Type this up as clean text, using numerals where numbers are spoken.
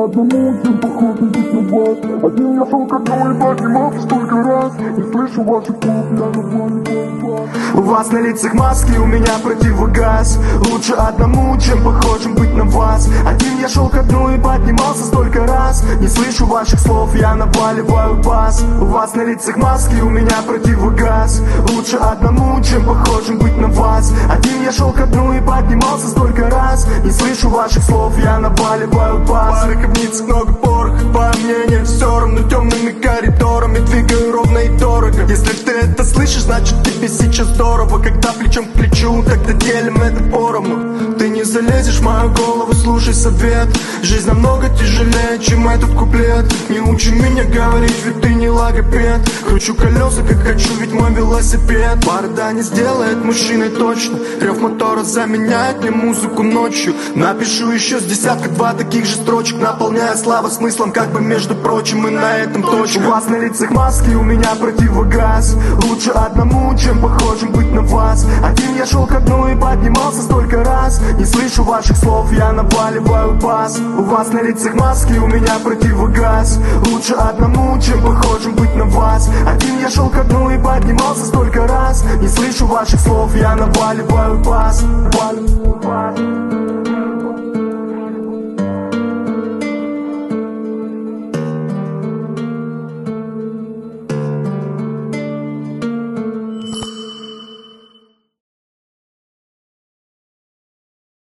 одному, чем похоже быть на вас. Один я шел к одной и поднимался столько раз. Не слышу ваших слов, я на воле вас. У вас на лицах маски, у меня противогаз. Лучше одному, чем похожим быть на вас. Один я шел ко дну и поднимался столько раз. Не слышу ваших слов, я наваливаю бас. У вас на лицах маски, у меня противогаз. Лучше одному, чем похожим быть на вас. Один я шел ко дну и поднимался столько раз. Не слышу ваших слов, я наваливаю бас. Пары ковниц, много пороха, по мнению все равно темными коридорами двигаю ровно и дорого. Если ты это слышишь, значит тебе сейчас здорово. Когда плечом к плечу, тогда делим это поровну. Ты не залезешь в мою голову, слушай совет. Жизнь намного тяжелее, чем этот куплет. Не учи меня говорить, ведь ты не логопед. Кручу колеса, как хочу, ведь мой велосипед. Борода не сделает мужчиной точно. Рев мотора заменяет мне музыку ночью. Напишу еще с десятка-два таких же строчек, наполняя славу смыслом, как бы между прочим. И на этом точка. У вас на лицах маски, у меня противогаз. Лучше одному, чем похожим быть на вас. Один я шел ко дну и поднимался столько раз. Не слышу ваших слов, я наваливаю бас. У вас на лицах маски, у меня противогаз. Лучше одному, чем похожим быть на вас. Один я шел ко дну и поднимался столько раз. Не слышу ваших слов, я наваливаю бас.